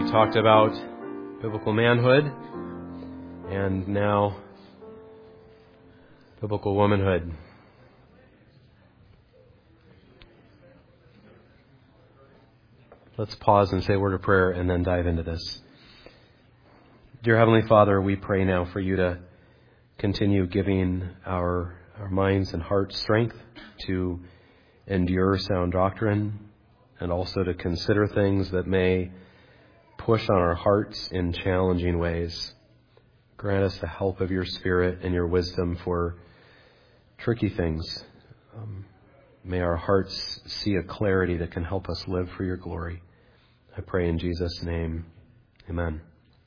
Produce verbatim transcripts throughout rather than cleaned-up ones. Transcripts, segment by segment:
talked about biblical manhood and now biblical womanhood. Let's pause and say a word of prayer and then dive into this. Dear Heavenly Father, we pray now for you to continue giving our, our minds and hearts strength to endure sound doctrine and also to consider things that may push on our hearts in challenging ways. Grant us the help of your Spirit and your wisdom for tricky things. Um, may our hearts see a clarity that can help us live for your glory. I pray in Jesus' name. Amen.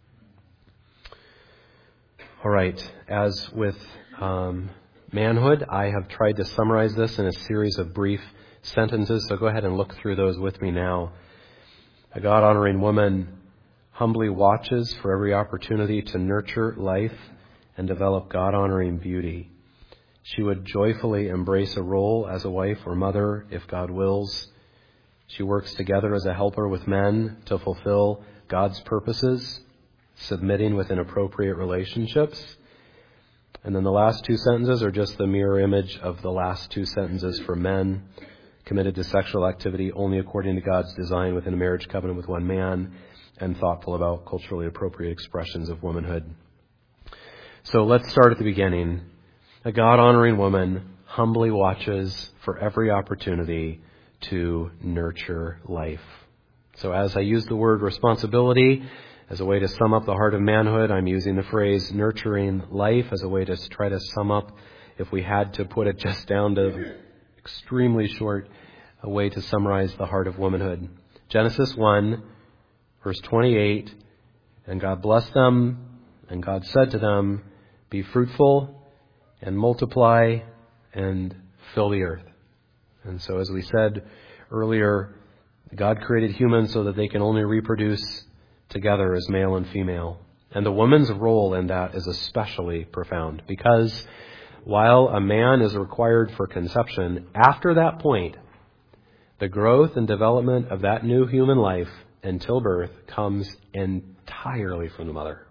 All right. As with um, manhood, I have tried to summarize this in a series of brief sentences, so go ahead and look through those with me now. A God-honoring woman humbly watches for every opportunity to nurture life and develop God-honoring beauty. She would joyfully embrace a role as a wife or mother if God wills. She works together as a helper with men to fulfill God's purposes, submitting within appropriate relationships. And then the last two sentences are just the mirror image of the last two sentences for men. Committed to sexual activity only according to God's design within a marriage covenant with one man, and thoughtful about culturally appropriate expressions of womanhood. So let's start at the beginning. A God-honoring woman humbly watches for every opportunity to nurture life. So as I use the word responsibility as a way to sum up the heart of manhood, I'm using the phrase nurturing life as a way to try to sum up, if we had to put it just down to extremely short, a way to summarize the heart of womanhood. Genesis one, verse twenty-eight, and God blessed them, and God said to them, be fruitful and multiply and fill the earth. And so as we said earlier, God created humans so that they can only reproduce together as male and female. And the woman's role in that is especially profound, because while a man is required for conception, after that point, the growth and development of that new human life until birth comes entirely from the mother.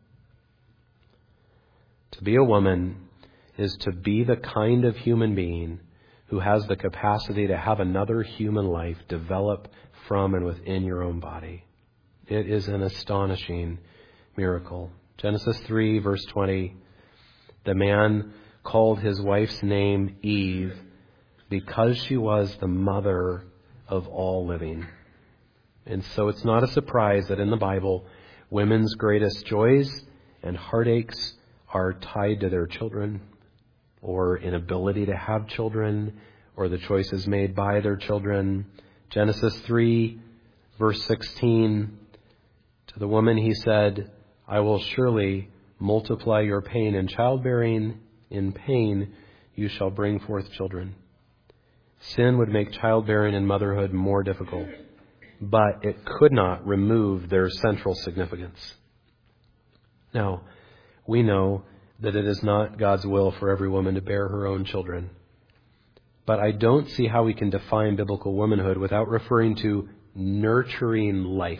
To be a woman is to be the kind of human being who has the capacity to have another human life develop from and within your own body. It is an astonishing miracle. Genesis three, verse twenty, the man called his wife's name Eve because she was the mother of all living. And so it's not a surprise that in the Bible, women's greatest joys and heartaches are tied to their children, or inability to have children, or the choices made by their children. Genesis three, verse sixteen, to the woman he said, I will surely multiply your pain in childbearing. In pain you shall bring forth children. Sin would make childbearing and motherhood more difficult, but it could not remove their central significance. Now, we know that it is not God's will for every woman to bear her own children. But I don't see how we can define biblical womanhood without referring to nurturing life.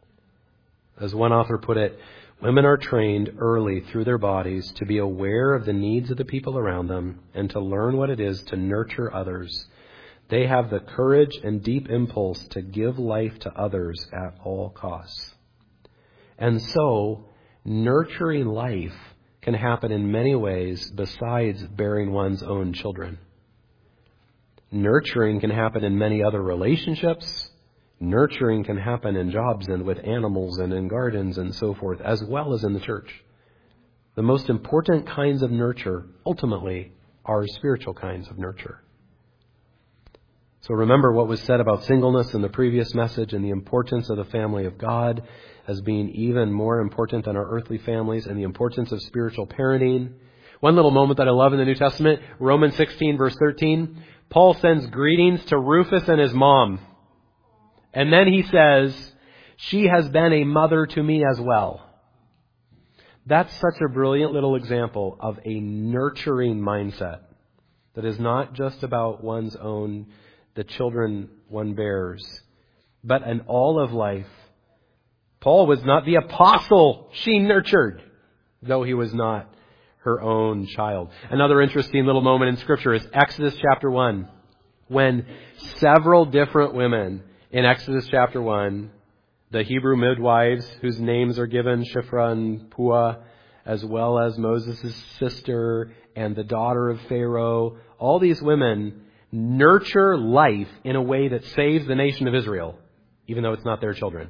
As one author put it, women are trained early through their bodies to be aware of the needs of the people around them and to learn what it is to nurture others. They have the courage and deep impulse to give life to others at all costs. And so, nurturing life can happen in many ways besides bearing one's own children. Nurturing can happen in many other relationships. Nurturing can happen in jobs and with animals and in gardens and so forth, as well as in the church. The most important kinds of nurture, ultimately, are spiritual kinds of nurture. So remember what was said about singleness in the previous message and the importance of the family of God as being even more important than our earthly families, and the importance of spiritual parenting. One little moment that I love in the New Testament, Romans sixteen, verse thirteen, Paul sends greetings to Rufus and his mom. And then he says, she has been a mother to me as well. That's such a brilliant little example of a nurturing mindset that is not just about one's own, the children one bears, but an all of life Paul was not the apostle she nurtured, though he was not her own child. Another interesting little moment in Scripture is Exodus chapter one, when several different women in Exodus chapter one, the Hebrew midwives whose names are given, Shiphrah and Puah, as well as Moses' sister and the daughter of Pharaoh, all these women nurture life in a way that saves the nation of Israel, even though it's not their children.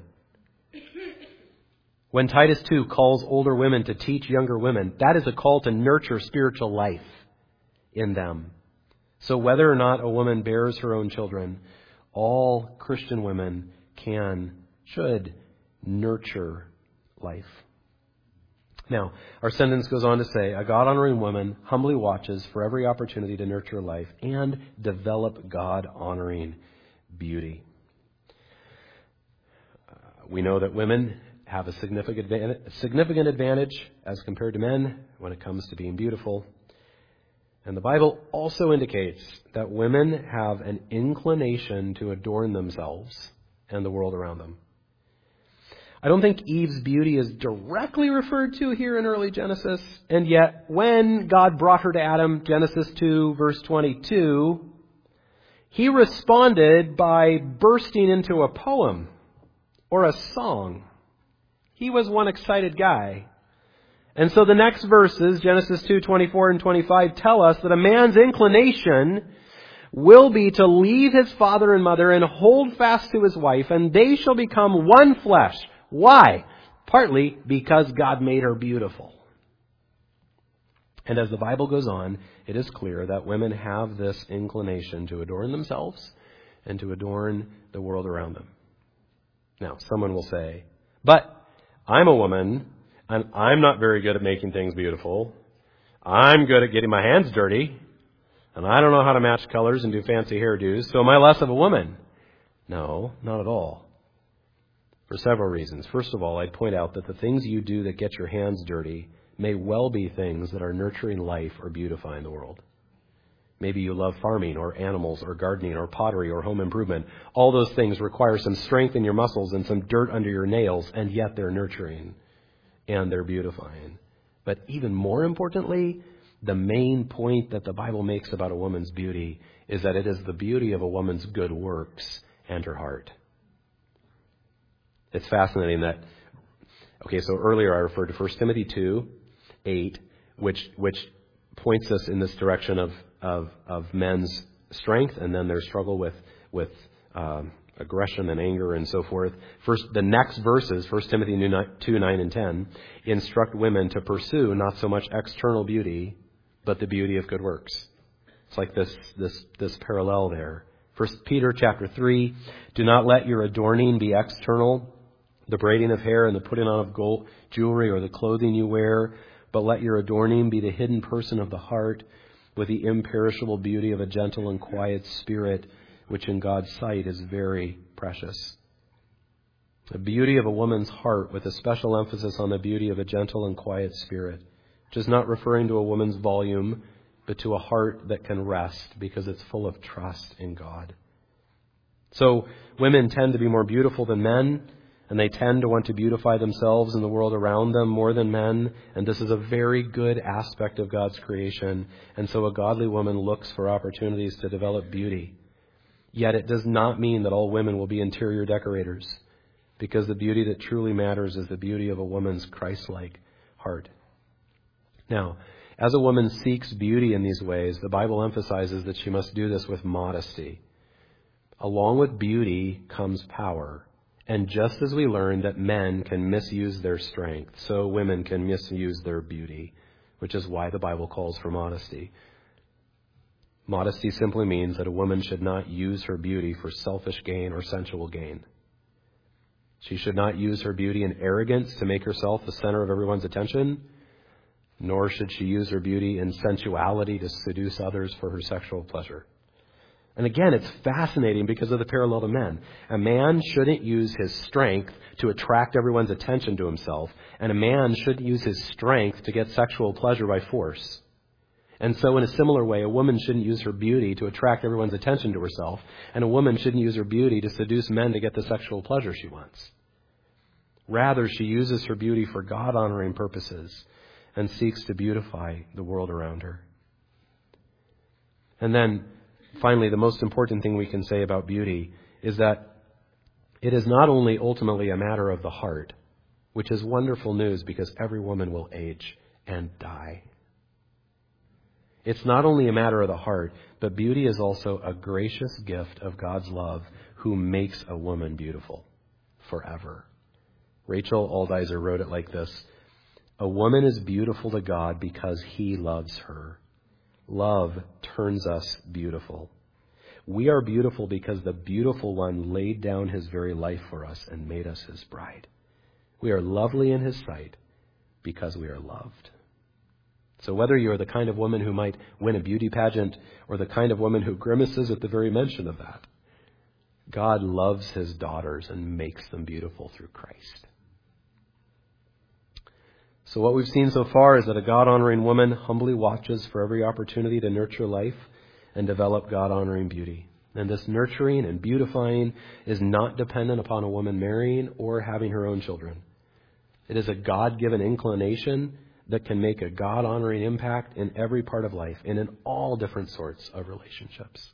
When Titus two calls older women to teach younger women, that is a call to nurture spiritual life in them. So whether or not a woman bears her own children, all Christian women can, should nurture life. Now, our sentence goes on to say, a God-honoring woman humbly watches for every opportunity to nurture life and develop God-honoring beauty. Uh, we know that women have a significant advantage, significant advantage as compared to men when it comes to being beautiful. And the Bible also indicates that women have an inclination to adorn themselves and the world around them. I don't think Eve's beauty is directly referred to here in early Genesis, and yet when God brought her to Adam, Genesis two, verse twenty-two, he responded by bursting into a poem or a song. He was one excited guy. And so the next verses, Genesis two, twenty-four and twenty-five, tell us that a man's inclination will be to leave his father and mother and hold fast to his wife, and they shall become one flesh. Why? Partly because God made her beautiful. And as the Bible goes on, it is clear that women have this inclination to adorn themselves and to adorn the world around them. Now, someone will say, but I'm a woman, and I'm not very good at making things beautiful. I'm good at getting my hands dirty, and I don't know how to match colors and do fancy hairdos, so am I less of a woman? No, not at all. For several reasons. First of all, I'd point out that the things you do that get your hands dirty may well be things that are nurturing life or beautifying the world. Maybe you love farming or animals or gardening or pottery or home improvement. All those things require some strength in your muscles and some dirt under your nails, and yet they're nurturing and they're beautifying. But even more importantly, the main point that the Bible makes about a woman's beauty is that it is the beauty of a woman's good works and her heart. It's fascinating that, okay, so earlier I referred to First Timothy two, eight, which which points us in this direction of of, of men's strength and then their struggle with with um, aggression and anger and so forth. First, the next verses, First Timothy two, nine and ten, instruct women to pursue not so much external beauty, but the beauty of good works. It's like this this this parallel there. First Peter chapter three, do not let your adorning be external, the braiding of hair and the putting on of gold jewelry or the clothing you wear, but let your adorning be the hidden person of the heart with the imperishable beauty of a gentle and quiet spirit, which in God's sight is very precious. The beauty of a woman's heart with a special emphasis on the beauty of a gentle and quiet spirit, which is not referring to a woman's volume, but to a heart that can rest because it's full of trust in God. So women tend to be more beautiful than men, and they tend to want to beautify themselves and the world around them more than men. And this is a very good aspect of God's creation. And so a godly woman looks for opportunities to develop beauty. Yet it does not mean that all women will be interior decorators, because the beauty that truly matters is the beauty of a woman's Christ-like heart. Now, as a woman seeks beauty in these ways, the Bible emphasizes that she must do this with modesty. Along with beauty comes power. And just as we learned that men can misuse their strength, so women can misuse their beauty, which is why the Bible calls for modesty. Modesty simply means that a woman should not use her beauty for selfish gain or sensual gain. She should not use her beauty in arrogance to make herself the center of everyone's attention, nor should she use her beauty in sensuality to seduce others for her sexual pleasure. And again, it's fascinating because of the parallel to men. A man shouldn't use his strength to attract everyone's attention to himself, and a man shouldn't use his strength to get sexual pleasure by force. And so in a similar way, a woman shouldn't use her beauty to attract everyone's attention to herself, and a woman shouldn't use her beauty to seduce men to get the sexual pleasure she wants. Rather, she uses her beauty for God-honoring purposes and seeks to beautify the world around her. And then, finally, the most important thing we can say about beauty is that it is not only ultimately a matter of the heart, which is wonderful news because every woman will age and die. It's not only a matter of the heart, but beauty is also a gracious gift of God's love who makes a woman beautiful forever. Rachel Aldiser wrote it like this: a woman is beautiful to God because He loves her. Love turns us beautiful. We are beautiful because the beautiful one laid down His very life for us and made us His bride. We are lovely in His sight because we are loved. So whether you're the kind of woman who might win a beauty pageant or the kind of woman who grimaces at the very mention of that, God loves His daughters and makes them beautiful through Christ. So what we've seen so far is that a God-honoring woman humbly watches for every opportunity to nurture life and develop God-honoring beauty. And this nurturing and beautifying is not dependent upon a woman marrying or having her own children. It is a God-given inclination that can make a God-honoring impact in every part of life and in all different sorts of relationships.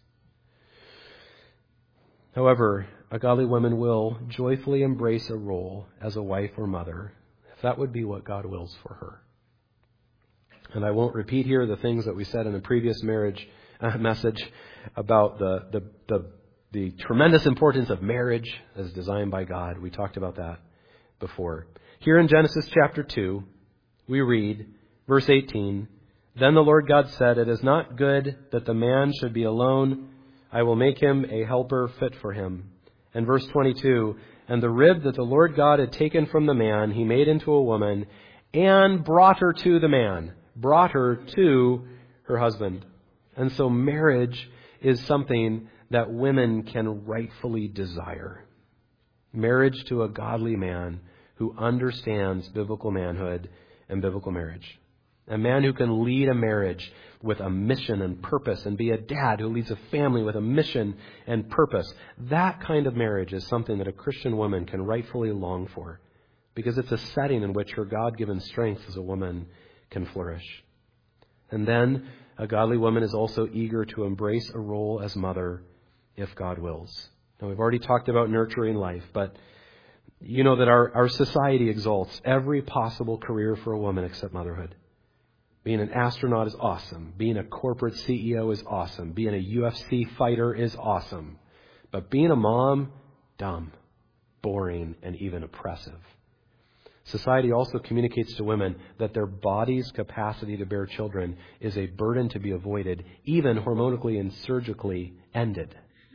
However, a godly woman will joyfully embrace a role as a wife or mother if that would be what God wills for her. And I won't repeat here the things that we said in the previous marriage uh, message about the, the, the, the tremendous importance of marriage as designed by God. We talked about that before. Here in Genesis chapter two, we read, verse eighteen, "Then the Lord God said, 'It is not good that the man should be alone. I will make him a helper fit for him.' And verse twenty-two, "And the rib that the Lord God had taken from the man, He made into a woman and brought her to the man," brought her to her husband. And so marriage is something that women can rightfully desire. Marriage to a godly man who understands biblical manhood and biblical marriage. A man who can lead a marriage with a mission and purpose and be a dad who leads a family with a mission and purpose. That kind of marriage is something that a Christian woman can rightfully long for because it's a setting in which her God-given strength as a woman can flourish. And then a godly woman is also eager to embrace a role as mother if God wills. Now, we've already talked about nurturing life, but you know that our, our society exalts every possible career for a woman except motherhood. Being an astronaut is awesome. Being a corporate C E O is awesome. Being a U F C fighter is awesome. But being a mom, dumb, boring, and even oppressive. Society also communicates to women that their body's capacity to bear children is a burden to be avoided, even hormonally and surgically ended.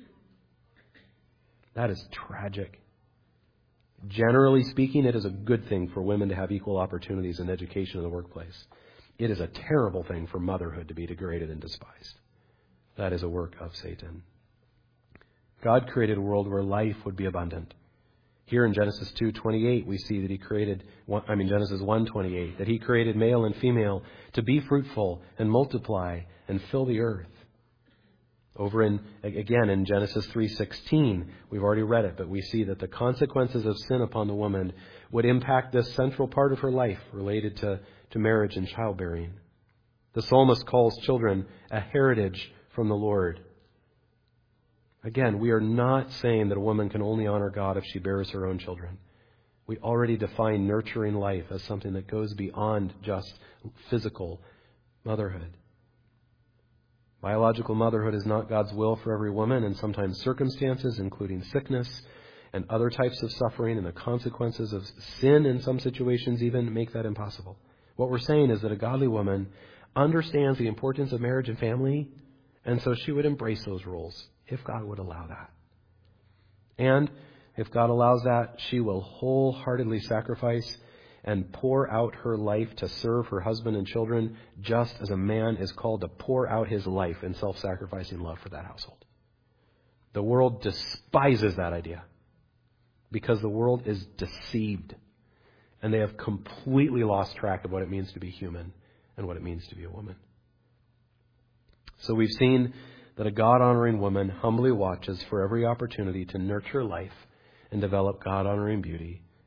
That is tragic. Generally speaking, it is a good thing for women to have equal opportunities in education in the workplace. It is a terrible thing for motherhood to be degraded and despised. That is a work of Satan. God created a world where life would be abundant. Here in Genesis two twenty-eight, we see that He created, I mean Genesis one twenty-eight, that He created male and female to be fruitful and multiply and fill the earth. Over in, again, in Genesis three sixteen, we've already read it, but we see that the consequences of sin upon the woman would impact this central part of her life related to, to marriage and childbearing. The psalmist calls children a heritage from the Lord. Again, we are not saying that a woman can only honor God if she bears her own children. We already define nurturing life as something that goes beyond just physical motherhood. Biological motherhood is not God's will for every woman, and sometimes circumstances, including sickness and other types of suffering and the consequences of sin in some situations even, make that impossible. What we're saying is that a godly woman understands the importance of marriage and family, and so she would embrace those roles if God would allow that. And if God allows that, she will wholeheartedly sacrifice and pour out her life to serve her husband and children, just as a man is called to pour out his life in self-sacrificing love for that household. The world despises that idea because the world is deceived, and they have completely lost track of what it means to be human and what it means to be a woman. So we've seen that a God-honoring woman humbly watches for every opportunity to nurture life and develop God-honoring beauty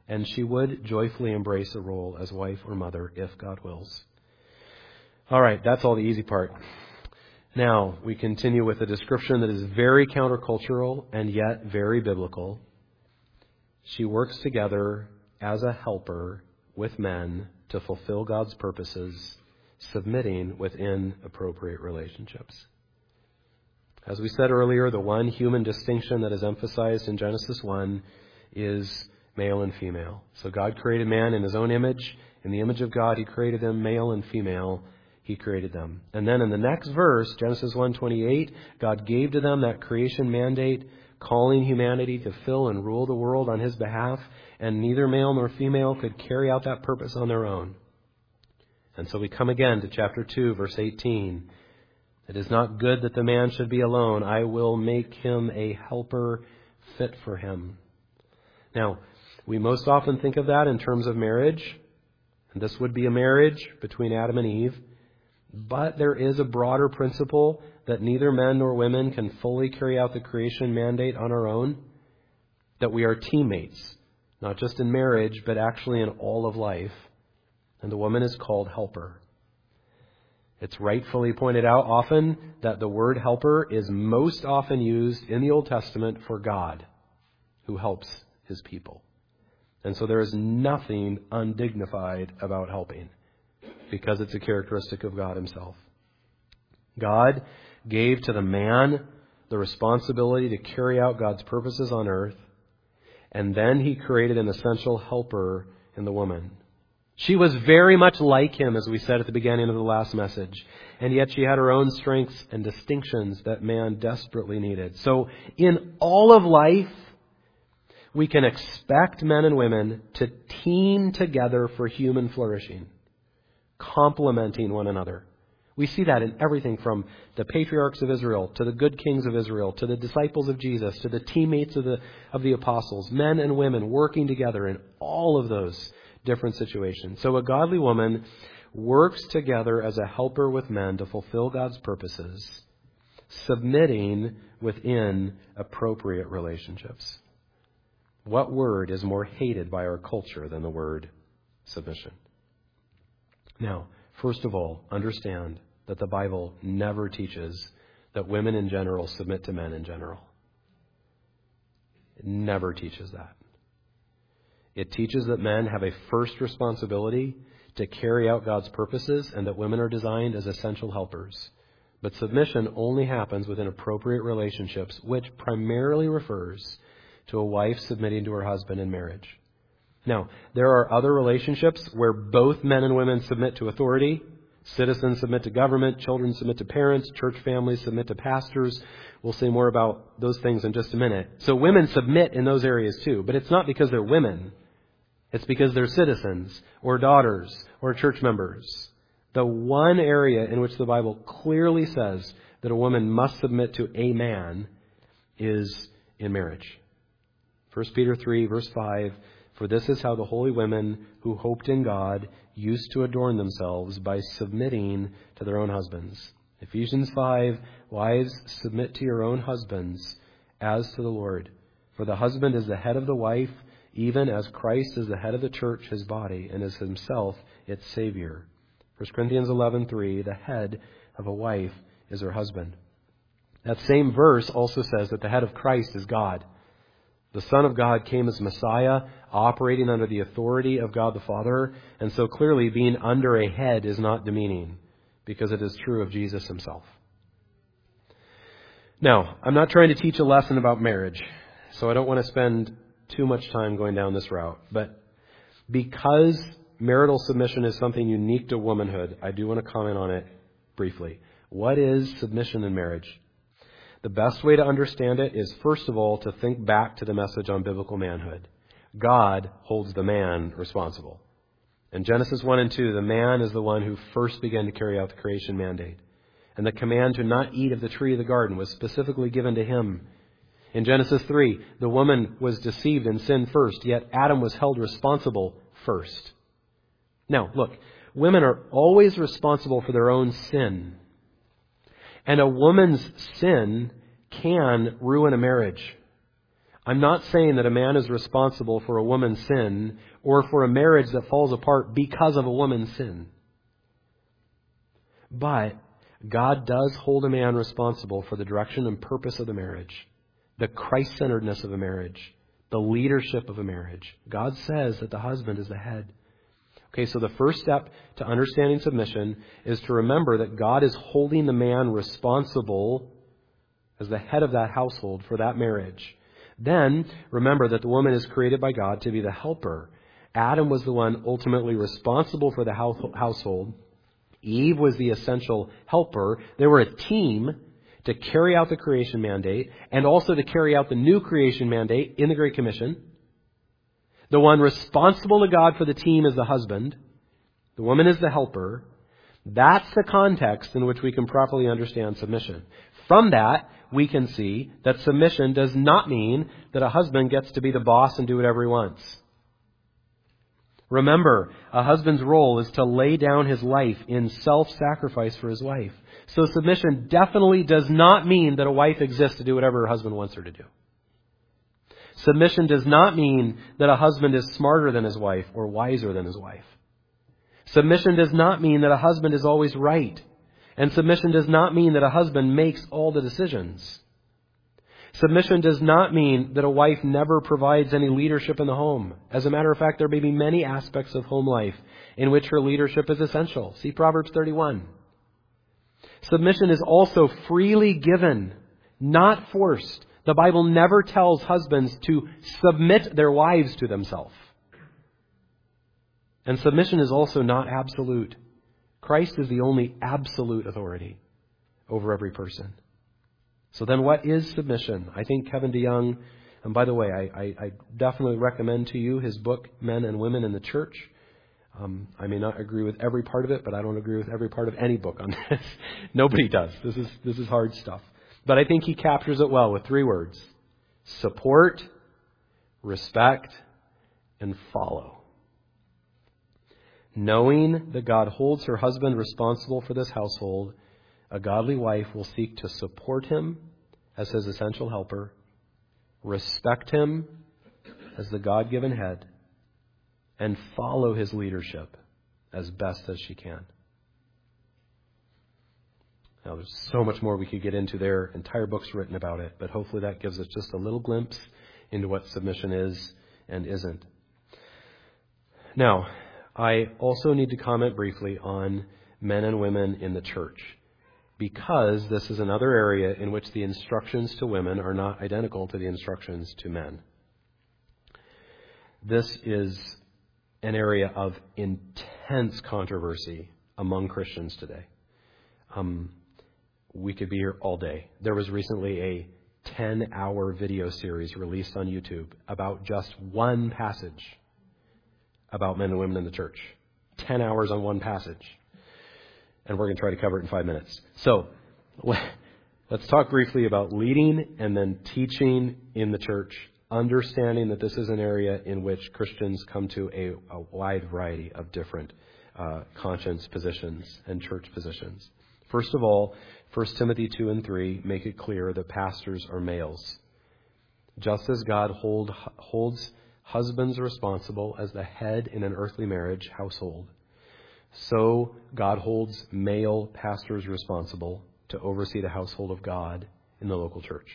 and she would joyfully embrace a role as wife or mother if God wills. All right, that's all the easy part. Now, we continue with a description that is very countercultural and yet very biblical. She works together as a helper with men to fulfill God's purposes, submitting within appropriate relationships. As we said earlier, the one human distinction that is emphasized in Genesis one is male and female. So God created man in his own image. In the image of God, he created them, male and female. He created them. And then in the next verse, Genesis one twenty-eight, God gave to them that creation mandate, calling humanity to fill and rule the world on his behalf, and neither male nor female could carry out that purpose on their own. And so we come again to chapter two, verse eighteen. It is not good that the man should be alone. I will make him a helper fit for him. Now, we most often think of that in terms of marriage. And this would be a marriage between Adam and Eve. But there is a broader principle that neither men nor women can fully carry out the creation mandate on our own. That we are teammates, not just in marriage, but actually in all of life. And the woman is called helper. It's rightfully pointed out often that the word helper is most often used in the Old Testament for God, who helps his people. And so there is nothing undignified about helping, because it's a characteristic of God himself. God gave to the man the responsibility to carry out God's purposes on earth, and then he created an essential helper in the woman. She was very much like him, as we said at the beginning of the last message. And yet she had her own strengths and distinctions that man desperately needed. So in all of life, we can expect men and women to team together for human flourishing, complementing one another. We see that in everything from the patriarchs of Israel to the good kings of Israel to the disciples of Jesus to the teammates of the, of the apostles, men and women working together in all of those different situations. So a godly woman works together as a helper with men to fulfill God's purposes, submitting within appropriate relationships. What word is more hated by our culture than the word submission? Now, first of all, understand that the Bible never teaches that women in general submit to men in general. It never teaches that. It teaches that men have a first responsibility to carry out God's purposes and that women are designed as essential helpers. But submission only happens within appropriate relationships, which primarily refers to a wife submitting to her husband in marriage. Now, there are other relationships where both men and women submit to authority. Citizens submit to government, children submit to parents, church families submit to pastors. We'll say more about those things in just a minute. So women submit in those areas too, but it's not because they're women. It's because they're citizens or daughters or church members. The one area in which the Bible clearly says that a woman must submit to a man is in marriage. First Peter three, verse five, for this is how the holy women who hoped in God used to adorn themselves by submitting to their own husbands. Ephesians five, wives, submit to your own husbands as to the Lord. For the husband is the head of the wife, even as Christ is the head of the church, his body, and is himself its Savior. First Corinthians eleven three, the head of a wife is her husband. That same verse also says that the head of Christ is God. The Son of God came as Messiah, operating under the authority of God the Father, and so clearly being under a head is not demeaning, because it is true of Jesus himself. Now, I'm not trying to teach a lesson about marriage, so I don't want to spend too much time going down this route. But because marital submission is something unique to womanhood, I do want to comment on it briefly. What is submission in marriage? The best way to understand it is, first of all, to think back to the message on biblical manhood. God holds the man responsible. In Genesis one and two, the man is the one who first began to carry out the creation mandate. And the command to not eat of the tree of the garden was specifically given to him. In Genesis three, the woman was deceived and sinned first, yet Adam was held responsible first. Now, look, women are always responsible for their own sin. And a woman's sin can ruin a marriage. I'm not saying that a man is responsible for a woman's sin or for a marriage that falls apart because of a woman's sin. But God does hold a man responsible for the direction and purpose of the marriage, the Christ-centeredness of a marriage, the leadership of a marriage. God says that the husband is the head. Okay, so the first step to understanding submission is to remember that God is holding the man responsible as the head of that household for that marriage. Then, remember that the woman is created by God to be the helper. Adam was the one ultimately responsible for the household. Eve was the essential helper. They were a team to carry out the creation mandate and also to carry out the new creation mandate in the Great Commission. The one responsible to God for the team is the husband. The woman is the helper. That's the context in which we can properly understand submission. From that, we can see that submission does not mean that a husband gets to be the boss and do whatever he wants. Remember, a husband's role is to lay down his life in self-sacrifice for his wife. So submission definitely does not mean that a wife exists to do whatever her husband wants her to do. Submission does not mean that a husband is smarter than his wife or wiser than his wife. Submission does not mean that a husband is always right. And submission does not mean that a husband makes all the decisions. Submission does not mean that a wife never provides any leadership in the home. As a matter of fact, there may be many aspects of home life in which her leadership is essential. See Proverbs thirty-one. Submission is also freely given, not forced. The Bible never tells husbands to submit their wives to themselves. And submission is also not absolute. Christ is the only absolute authority over every person. So then what is submission? I think Kevin DeYoung, and by the way, I, I, I definitely recommend to you his book, Men and Women in the Church. Um, I may not agree with every part of it, but I don't agree with every part of any book on this. Nobody does. This is, this is hard stuff. But I think he captures it well with three words: support, respect, and follow. Knowing that God holds her husband responsible for this household, a godly wife will seek to support him as his essential helper, respect him as the God-given head, and follow his leadership as best as she can. Now, there's so much more we could get into there. Entire books written about it, but hopefully that gives us just a little glimpse into what submission is and isn't. Now, I also need to comment briefly on men and women in the church, because this is another area in which the instructions to women are not identical to the instructions to men. This is an area of intense controversy among Christians today. Um, we could be here all day. There was recently a ten-hour video series released on YouTube about just one passage about men and women in the church. Ten hours on one passage. And we're going to try to cover it in five minutes. So, let's talk briefly about leading and then teaching in the church, understanding that this is an area in which Christians come to a, a wide variety of different uh, conscience positions and church positions. First of all, First Timothy two and three make it clear that pastors are males. Just as God hold, holds husbands responsible as the head in an earthly marriage household, so God holds male pastors responsible to oversee the household of God in the local church.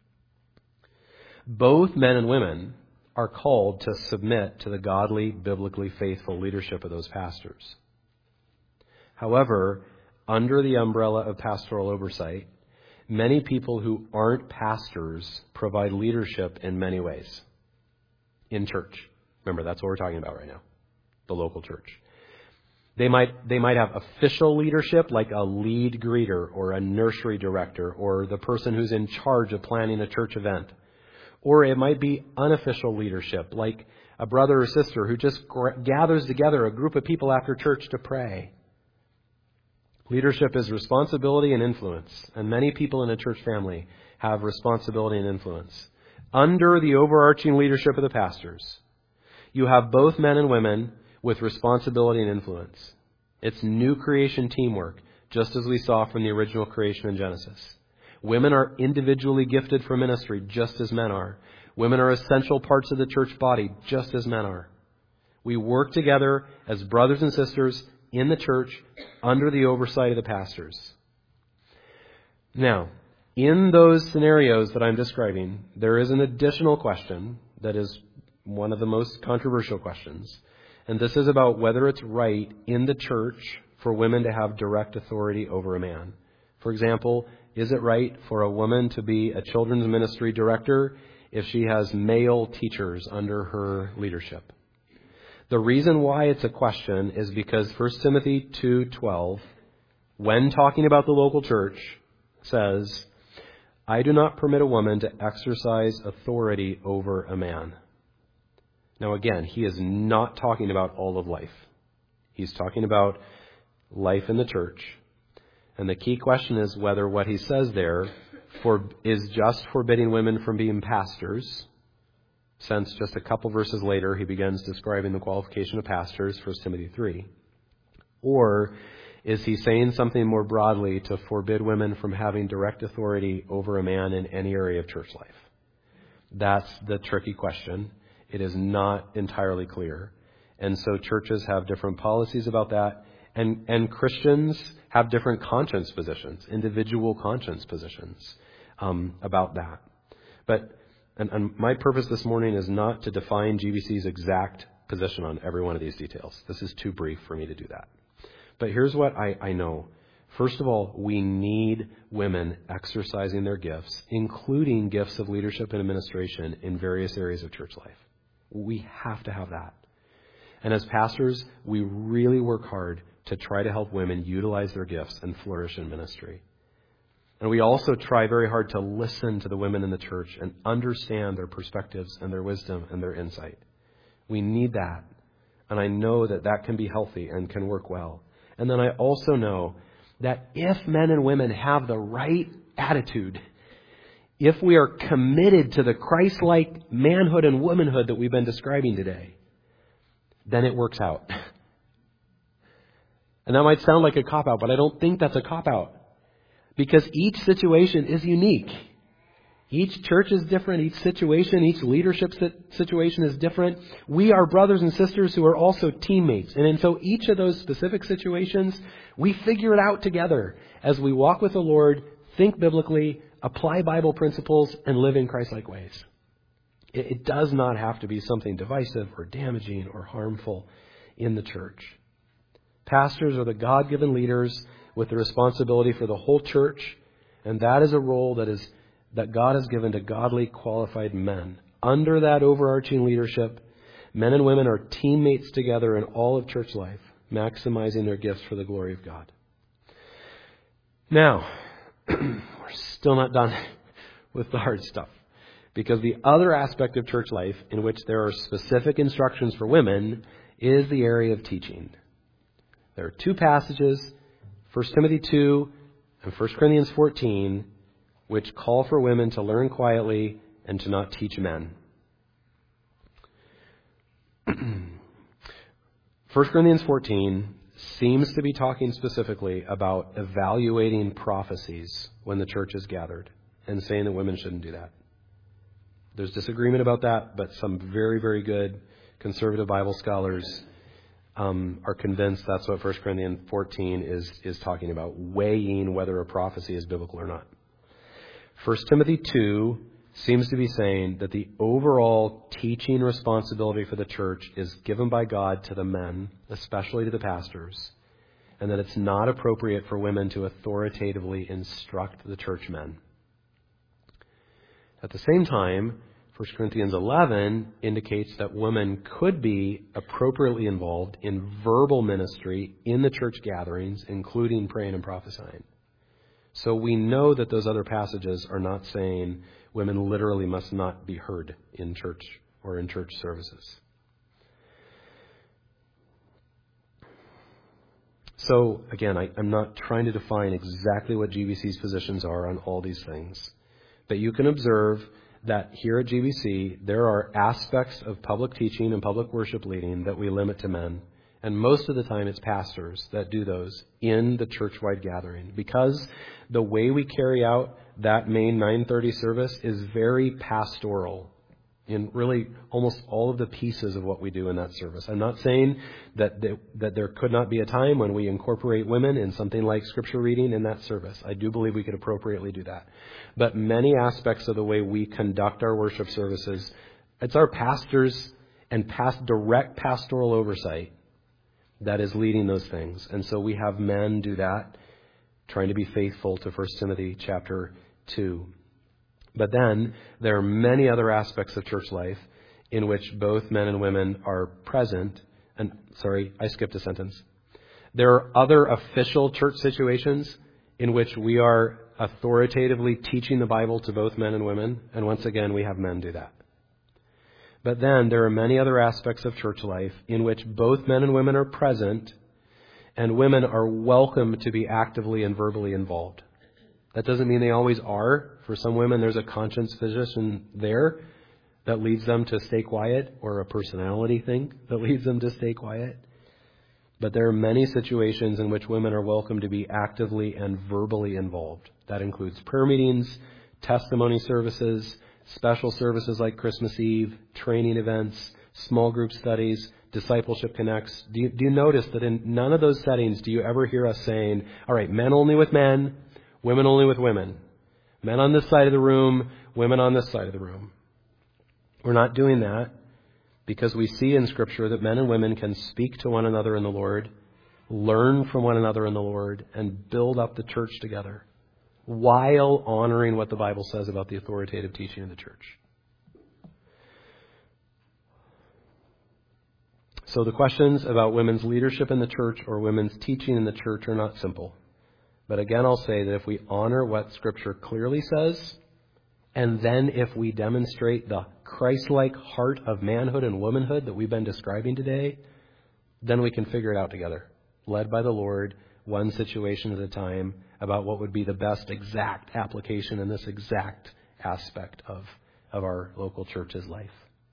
Both men and women are called to submit to the godly, biblically faithful leadership of those pastors. However, under the umbrella of pastoral oversight, many people who aren't pastors provide leadership in many ways in church. Remember, that's what we're talking about right now, the local church. They might they might have official leadership, like a lead greeter or a nursery director or the person who's in charge of planning a church event. Or it might be unofficial leadership, like a brother or sister who just gathers together a group of people after church to pray. Leadership is responsibility and influence, and many people in a church family have responsibility and influence. Under the overarching leadership of the pastors, you have both men and women with responsibility and influence. It's new creation teamwork, just as we saw from the original creation in Genesis. Women are individually gifted for ministry, just as men are. Women are essential parts of the church body, just as men are. We work together as brothers and sisters in the church under the oversight of the pastors. Now, in those scenarios that I'm describing, there is an additional question that is one of the most controversial questions. And this is about whether it's right in the church for women to have direct authority over a man. For example, is it right for a woman to be a children's ministry director if she has male teachers under her leadership? The reason why it's a question is because First Timothy two twelve, when talking about the local church, says, I do not permit a woman to exercise authority over a man. Now again, he is not talking about all of life. He's talking about life in the church. And the key question is whether what he says there for, is just forbidding women from being pastors, since just a couple verses later he begins describing the qualification of pastors, First Timothy three. Or is he saying something more broadly to forbid women from having direct authority over a man in any area of church life? That's the tricky question. It is not entirely clear. And so churches have different policies about that. And, and Christians have different conscience positions, individual conscience positions um, about that. But and, and my purpose this morning is not to define G B C's exact position on every one of these details. This is too brief for me to do that. But here's what I, I know. First of all, we need women exercising their gifts, including gifts of leadership and administration in various areas of church life. We have to have that. And as pastors, we really work hard to try to help women utilize their gifts and flourish in ministry. And we also try very hard to listen to the women in the church and understand their perspectives and their wisdom and their insight. We need that. And I know that that can be healthy and can work well. And then I also know that if men and women have the right attitude, if we are committed to the Christ-like manhood and womanhood that we've been describing today, then it works out. And that might sound like a cop-out, but I don't think that's a cop-out. Because each situation is unique. Each church is different. Each situation, each leadership situation is different. We are brothers and sisters who are also teammates. And, and so each of those specific situations, we figure it out together as we walk with the Lord, think biblically, apply Bible principles, and live in Christ-like ways. It, it does not have to be something divisive or damaging or harmful in the church. Pastors are the God-given leaders with the responsibility for the whole church, and that is a role that is that God has given to godly, qualified men. Under that overarching leadership, men and women are teammates together in all of church life, maximizing their gifts for the glory of God. Now, we're still not done with the hard stuff, because the other aspect of church life in which there are specific instructions for women is the area of teaching. There are two passages, First Timothy two and First Corinthians fourteen, which call for women to learn quietly and to not teach men. First Corinthians fourteen seems to be talking specifically about evaluating prophecies when the church is gathered and saying that women shouldn't do that. There's disagreement about that, but some very, very good conservative Bible scholars um, are convinced that's what First Corinthians fourteen is, is talking about, weighing whether a prophecy is biblical or not. First Timothy two seems to be saying that the overall teaching responsibility for the church is given by God to the men, especially to the pastors, and that it's not appropriate for women to authoritatively instruct the church men. At the same time, First Corinthians eleven indicates that women could be appropriately involved in verbal ministry in the church gatherings, including praying and prophesying. So we know that those other passages are not saying women literally must not be heard in church or in church services. So again, I, I'm not trying to define exactly what G B C's positions are on all these things. But you can observe that here at G B C, there are aspects of public teaching and public worship leading that we limit to men. And most of the time it's pastors that do those in the church-wide gathering, because the way we carry out that main nine thirty service is very pastoral. in really almost all of the pieces of what we do in that service. I'm not saying that th- that there could not be a time when we incorporate women in something like scripture reading in that service. I do believe we could appropriately do that. But many aspects of the way we conduct our worship services, it's our pastors and past direct pastoral oversight that is leading those things. And so we have men do that, trying to be faithful to First Timothy chapter two. But then there are many other aspects of church life in which both men and women are present. And sorry, I skipped a sentence. There are other official church situations in which we are authoritatively teaching the Bible to both men and women. And once again, we have men do that. But then there are many other aspects of church life in which both men and women are present, and women are welcome to be actively and verbally involved. That doesn't mean they always are. For some women, there's a conscience position there that leads them to stay quiet, or a personality thing that leads them to stay quiet. But there are many situations in which women are welcome to be actively and verbally involved. That includes prayer meetings, testimony services, special services like Christmas Eve, training events, small group studies, discipleship connects. Do you, do you notice that in none of those settings do you ever hear us saying, all right, men only with men, women only with women. Men on this side of the room, women on this side of the room. We're not doing that because we see in Scripture that men and women can speak to one another in the Lord, learn from one another in the Lord, and build up the church together while honoring what the Bible says about the authoritative teaching of the church. So the questions about women's leadership in the church or women's teaching in the church are not simple. But again, I'll say that if we honor what Scripture clearly says, and then if we demonstrate the Christ-like heart of manhood and womanhood that we've been describing today, then we can figure it out together, led by the Lord, one situation at a time, about what would be the best exact application in this exact aspect of, of our local church's life.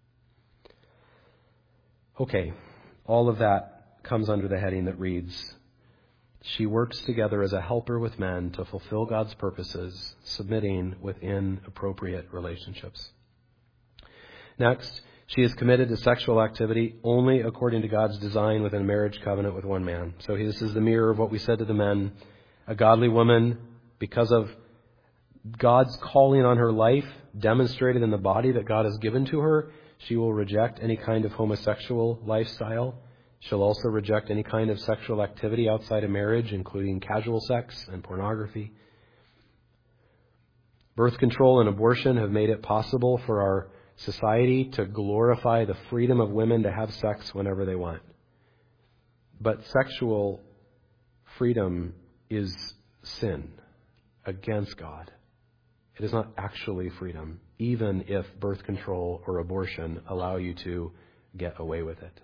Okay, all of that comes under the heading that reads, she works together as a helper with men to fulfill God's purposes, submitting within appropriate relationships. Next, she is committed to sexual activity only according to God's design within a marriage covenant with one man. So this is the mirror of what we said to the men. A godly woman, because of God's calling on her life, demonstrated in the body that God has given to her, she will reject any kind of homosexual lifestyle. She'll also reject any kind of sexual activity outside of marriage, including casual sex and pornography. Birth control and abortion have made it possible for our society to glorify the freedom of women to have sex whenever they want. But sexual freedom is sin against God. It is not actually freedom, even if birth control or abortion allow you to get away with it.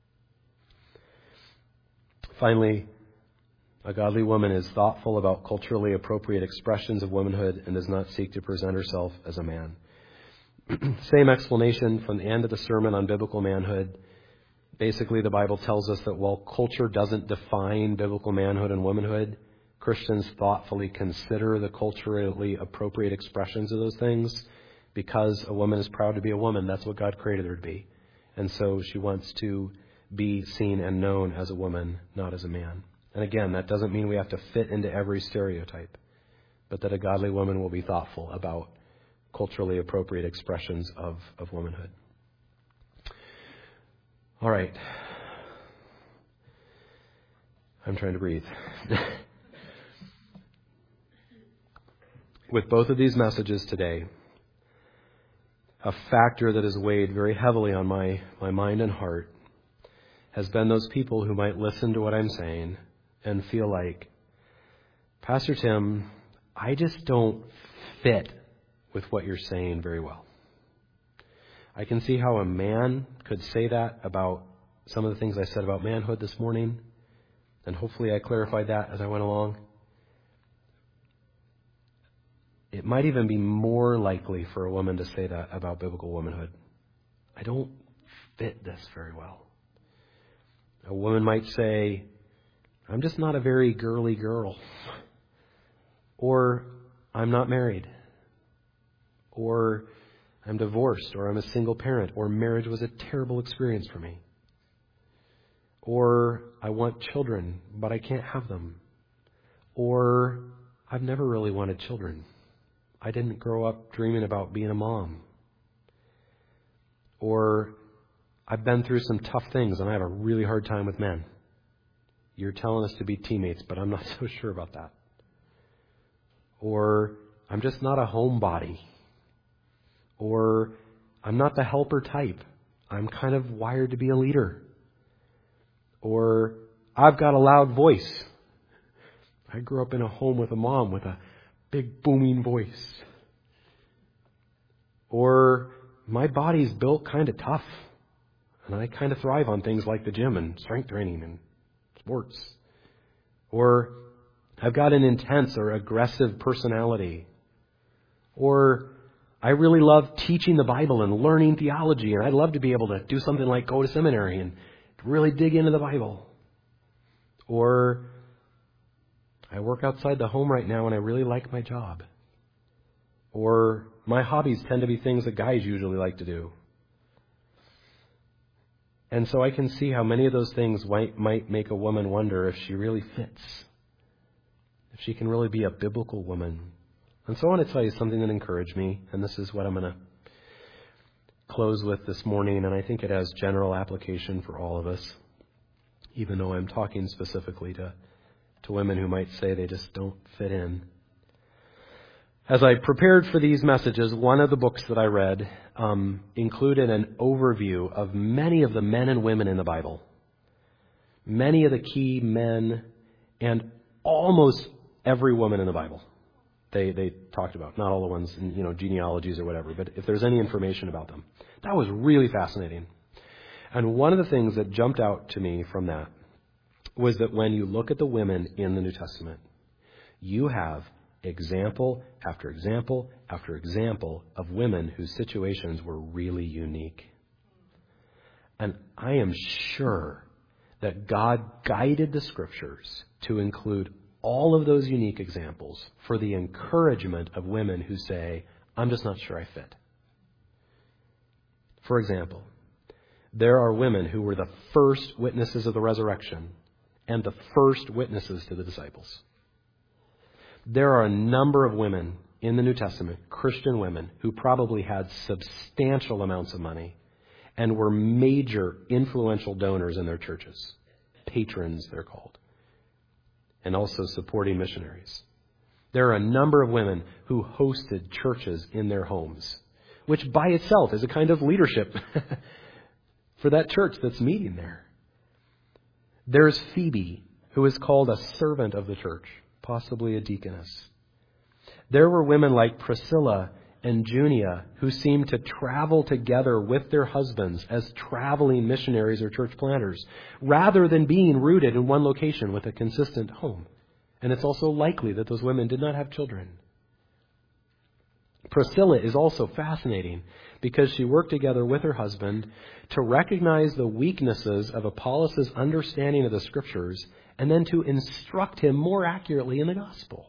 Finally, a godly woman is thoughtful about culturally appropriate expressions of womanhood and does not seek to present herself as a man. Same explanation from the end of the sermon on biblical manhood. Basically, the Bible tells us that while culture doesn't define biblical manhood and womanhood, Christians thoughtfully consider the culturally appropriate expressions of those things because a woman is proud to be a woman. That's what God created her to be. And so she wants to be seen and known as a woman, not as a man. And again, that doesn't mean we have to fit into every stereotype, but that a godly woman will be thoughtful about culturally appropriate expressions of, of womanhood. All right. I'm trying to breathe. With both of these messages today, a factor that has weighed very heavily on my, my mind and heart has been those people who might listen to what I'm saying and feel like, Pastor Tim, I just don't fit with what you're saying very well. I can see how a man could say that about some of the things I said about manhood this morning, and hopefully I clarified that as I went along. It might even be more likely for a woman to say that about biblical womanhood. I don't fit this very well. A woman might say, I'm just not a very girly girl. Or, I'm not married. Or, I'm divorced, or I'm a single parent, or marriage was a terrible experience for me. Or I want children, but I can't have them. Or I've never really wanted children. I didn't grow up dreaming about being a mom. Or I've been through some tough things and I have a really hard time with men. You're telling us to be teammates, but I'm not so sure about that. Or I'm just not a homebody. Or I'm not the helper type. I'm kind of wired to be a leader. Or I've got a loud voice. I grew up in a home with a mom with a big booming voice. Or my body's built kind of tough. And I kind of thrive on things like the gym and strength training and sports. Or I've got an intense or aggressive personality. Or I really love teaching the Bible and learning theology, and I'd love to be able to do something like go to seminary and really dig into the Bible. Or I work outside the home right now and I really like my job. Or my hobbies tend to be things that guys usually like to do. And so I can see how many of those things might, might make a woman wonder if she really fits. If she can really be a biblical woman. And so I want to tell you something that encouraged me, and this is what I'm going to close with this morning, and I think it has general application for all of us, even though I'm talking specifically to, to women who might say they just don't fit in. As I prepared for these messages, one of the books that I read um, included an overview of many of the men and women in the Bible. Many of the key men and almost every woman in the Bible. They they talked about, not all the ones in, you know, genealogies or whatever, but if there's any information about them. That was really fascinating. And one of the things that jumped out to me from that was that when you look at the women in the New Testament, you have example after example after example of women whose situations were really unique. And I am sure that God guided the Scriptures to include all of those unique examples for the encouragement of women who say, I'm just not sure I fit. For example, there are women who were the first witnesses of the resurrection and the first witnesses to the disciples. There are a number of women in the New Testament, Christian women, who probably had substantial amounts of money and were major influential donors in their churches. Patrons, they're called. And also supporting missionaries. There are a number of women who hosted churches in their homes, which by itself is a kind of leadership for that church that's meeting there. There's Phoebe, who is called a servant of the church, possibly a deaconess. There were women like Priscilla and Junia who seemed to travel together with their husbands as traveling missionaries or church planters, rather than being rooted in one location with a consistent home. And it's also likely that those women did not have children. Priscilla is also fascinating because she worked together with her husband to recognize the weaknesses of Apollos' understanding of the Scriptures and then to instruct him more accurately in the gospel.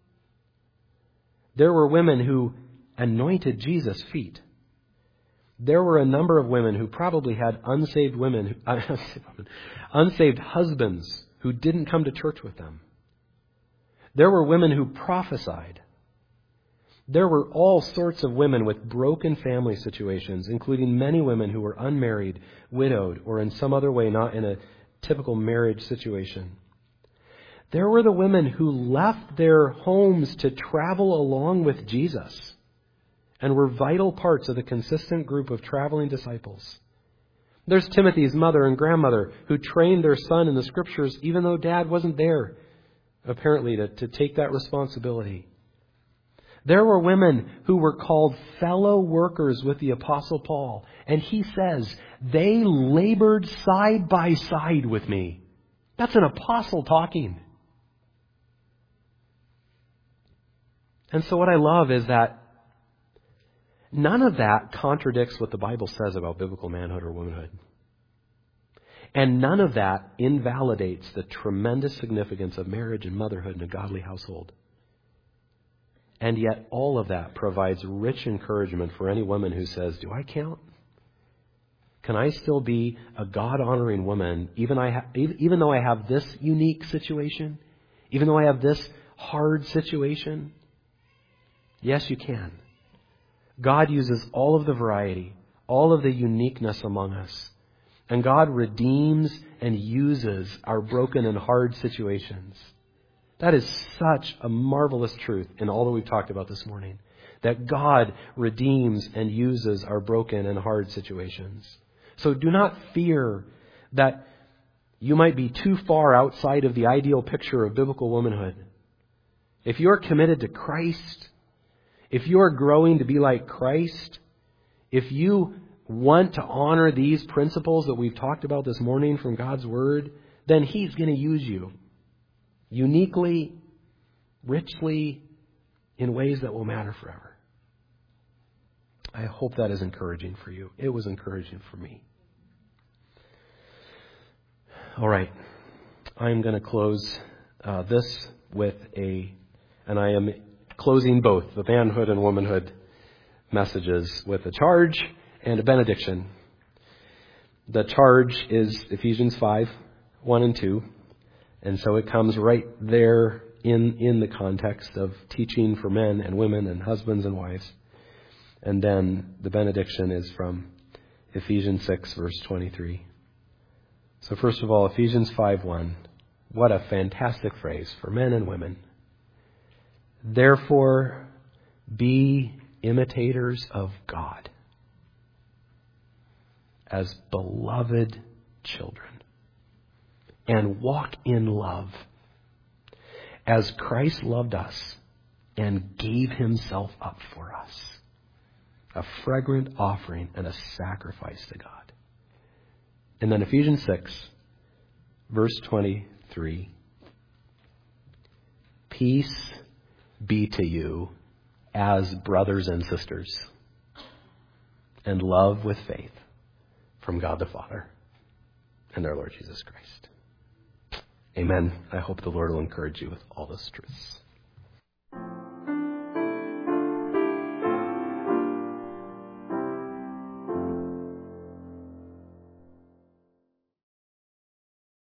There were women who anointed Jesus' feet. There were a number of women who probably had unsaved women, unsaved husbands who didn't come to church with them. There were women who prophesied. There were all sorts of women with broken family situations, including many women who were unmarried, widowed, or in some other way not in a typical marriage situation. There were the women who left their homes to travel along with Jesus and were vital parts of the consistent group of traveling disciples. There's Timothy's mother and grandmother who trained their son in the Scriptures even though Dad wasn't there, apparently, to, to take that responsibility. There were women who were called fellow workers with the Apostle Paul. And he says, they labored side by side with me. That's an apostle talking. And so what I love is that none of that contradicts what the Bible says about biblical manhood or womanhood. And none of that invalidates the tremendous significance of marriage and motherhood in a godly household. And yet all of that provides rich encouragement for any woman who says, do I count? Can I still be a God-honoring woman even, I ha- even though I have this unique situation? Even though I have this hard situation? Yes, you can. God uses all of the variety, all of the uniqueness among us. And God redeems and uses our broken and hard situations. That is such a marvelous truth in all that we've talked about this morning. That God redeems and uses our broken and hard situations. So do not fear that you might be too far outside of the ideal picture of biblical womanhood. If you're committed to Christ, if you're growing to be like Christ, if you want to honor these principles that we've talked about this morning from God's Word, then He's going to use you uniquely, richly, in ways that will matter forever. I hope that is encouraging for you. It was encouraging for me. All right. I'm going to close uh, this with a, and I am closing both the manhood and womanhood messages with a charge and a benediction. The charge is Ephesians five, one and two. And so it comes right there in, in the context of teaching for men and women and husbands and wives. And then the benediction is from Ephesians six, verse twenty-three. So first of all, Ephesians five, one. What a fantastic phrase for men and women. Therefore, be imitators of God as beloved children, and walk in love as Christ loved us and gave Himself up for us, a fragrant offering and a sacrifice to God. And then Ephesians six, verse twenty-three. Peace be to you as brothers and sisters, and love with faith from God the Father and our Lord Jesus Christ. Amen. I hope the Lord will encourage you with all those truths.